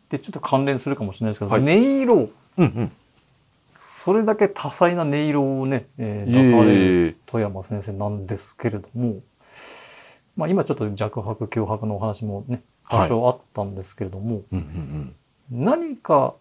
でちょっと関連するかもしれないですけど、 はい、 音色、 うんうん、 それだけ多彩な音色をね、出される富山先生なんですけれども、まあ、今ちょっと弱拍強拍のお話もね多少あったんですけれども、 うんうんうん、 何か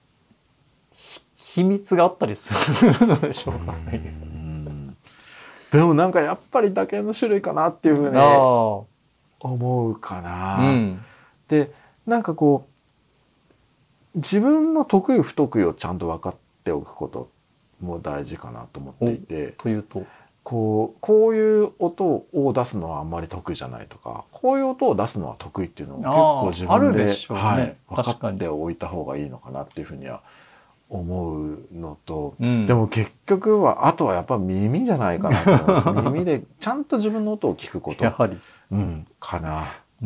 秘密があったりするのでしょうかね。 でもなんかやっぱり打鍵の種類かなっていうふうに思うかな。うん、でなんかこう自分の得意不得意をちゃんと分かっておくことも大事かなと思っていて。 というとこういう音を出すのはあんまり得意じゃないとか、こういう音を出すのは得意っていうのを結構自分で、はい、分かっておいた方がいいのかなっていうふうには思うのと、うん、でも結局はあとはやっぱ耳じゃないかなと思います。耳でちゃんと自分の音を聞くことやはり、 うん、かな、 うん、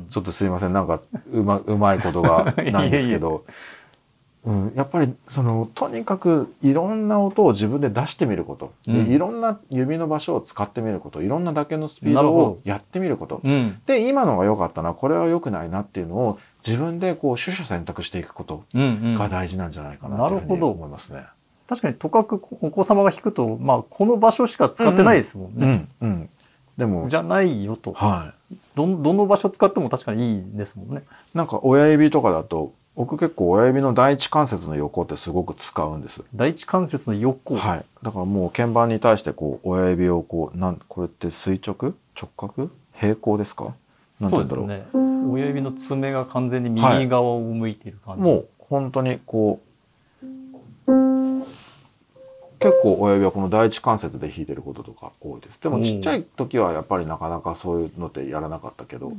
ちょっとすいませんなんかうまいことがないんですけどうん、やっぱりとにかくいろんな音を自分で出してみること、うん、いろんな指の場所を使ってみること、いろんな打鍵のスピードをやってみること、うん、で今のが良かったなこれは良くないなっていうのを自分でこう取捨選択していくことが大事なんじゃないかなというふうに思いますね。 確かにとかくお子様が弾くと、まあ、この場所しか使ってないですもんね。うんうんうん、でもじゃないよと、はい、どの場所使っても確かにいいですもんね。 なんか親指とかだと僕結構親指の第一関節の横ってすごく使うんです。 第一関節の横、 はい。だからもう鍵盤に対してこう親指をこれって垂直直角平行ですか？なんて言うんだろう。そうですね。親指の爪が完全に右側を向いている感じ。 はい、もう本当にこう結構親指はこの第一関節で弾いてることとか多いです。でもちっちゃい時はやっぱりなかなかそういうのってやらなかったけど、うん、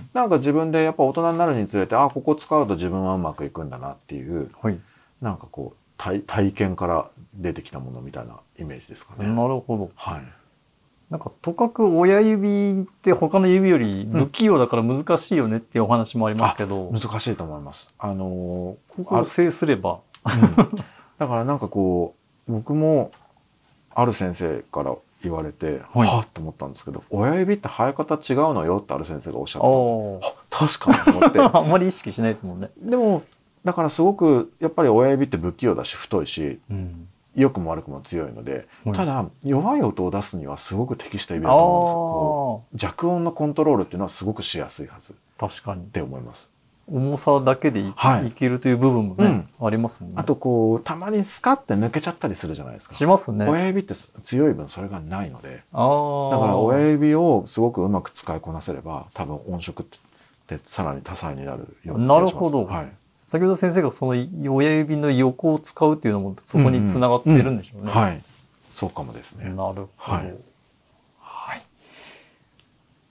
なんか自分でやっぱ大人になるにつれてここ使うと自分はうまくいくんだなっていう、はい、なんかこう体験から出てきたものみたいなイメージですかね。 なるほど。はい。なんかとかく親指って他の指より不器用だから難しいよねっていうお話もありますけど、 難しいと思います。 ここを制すれば、 うん、だからなんかこう僕もある先生から言われて、はい、はっと思ったんですけど、親指って生え方違うのよってある先生がおっしゃってたんですよ。確かにと思ってあんまり意識しないですもんね。 でもだからすごくやっぱり親指って不器用だし太いし、うん、良くも悪くも強いので、ただ弱い音を出すにはすごく適した指だと思うんです。こう弱音のコントロールっていうのはすごくしやすいはず。 確かにって思います。 重さだけでいけるという部分もね、うん、ありますもんね。 あとこうたまにスカって抜けちゃったりするじゃないですか。 しますね。 親指って強い分それがないので、だから親指をすごくうまく使いこなせれば多分音色ってさらに多彩になるような気がします。なるほど。はい。 先ほど先生がその親指の横を使うっていうのもそこに繋がっているんでしょうね。 はい。そうかもですね。 なるほど。はい